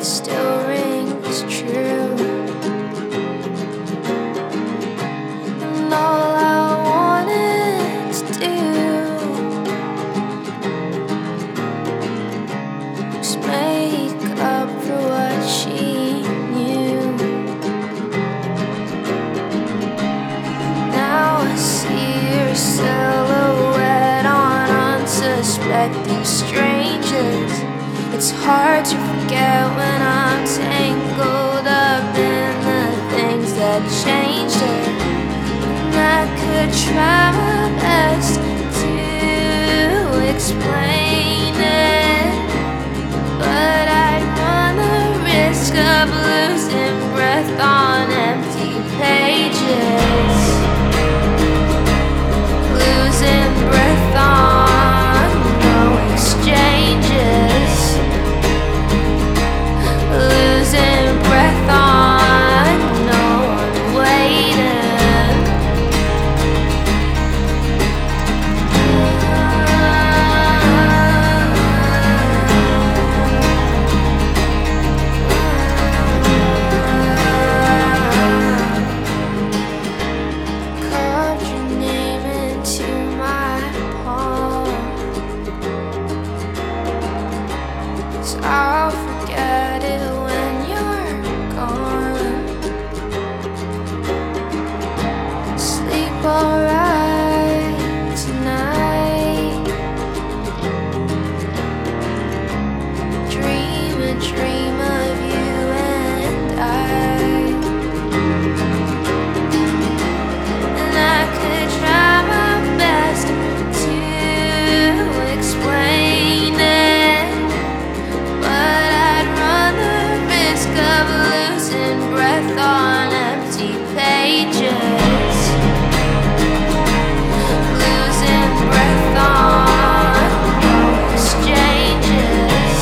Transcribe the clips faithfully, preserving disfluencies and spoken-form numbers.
it still rings true. And all I wanted to do was make up for what she knew. Now I see her silhouette on unsuspecting strangers. It's hard to forget when I'm tangled up in the things that changed her. And I could try my best to explain it, but I'd run the risk of losing breath on empty pages. Losing breath on no exchanges. Losing breath on no one waiting. Carved your name into my palm, 'cause I'll forget it when you're gone. Sleep alright tonight. Dream a dream of you and I. And I could try my best to explain it, but I'd run the risk of losing breath on empty pages. Losing breath on no exchanges.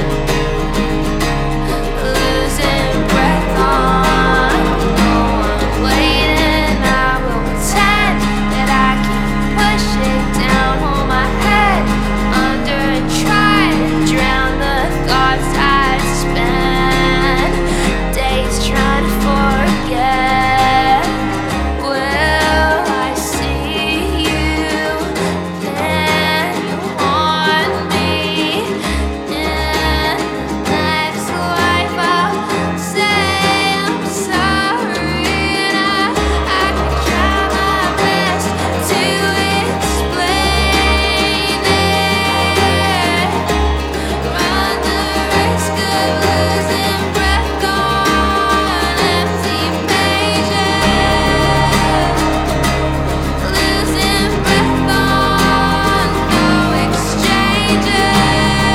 Losing breath on no one waiting. I will pretend that I can push it down, hold my head under and try to drown the thoughts I spend days trying to forget. Will I see you then? You want me in the next life? I'll say I'm sorry, and I, I could try my best to explain it. Run the risk of losing breath on empty pages. Losing breath on no exchanges.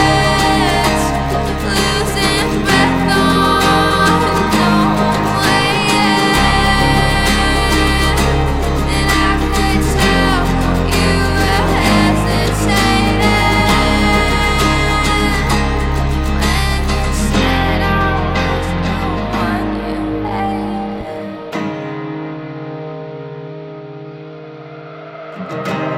Losing breath on no one waiting. And I could tell you were hesitating when you said I was the one you hated.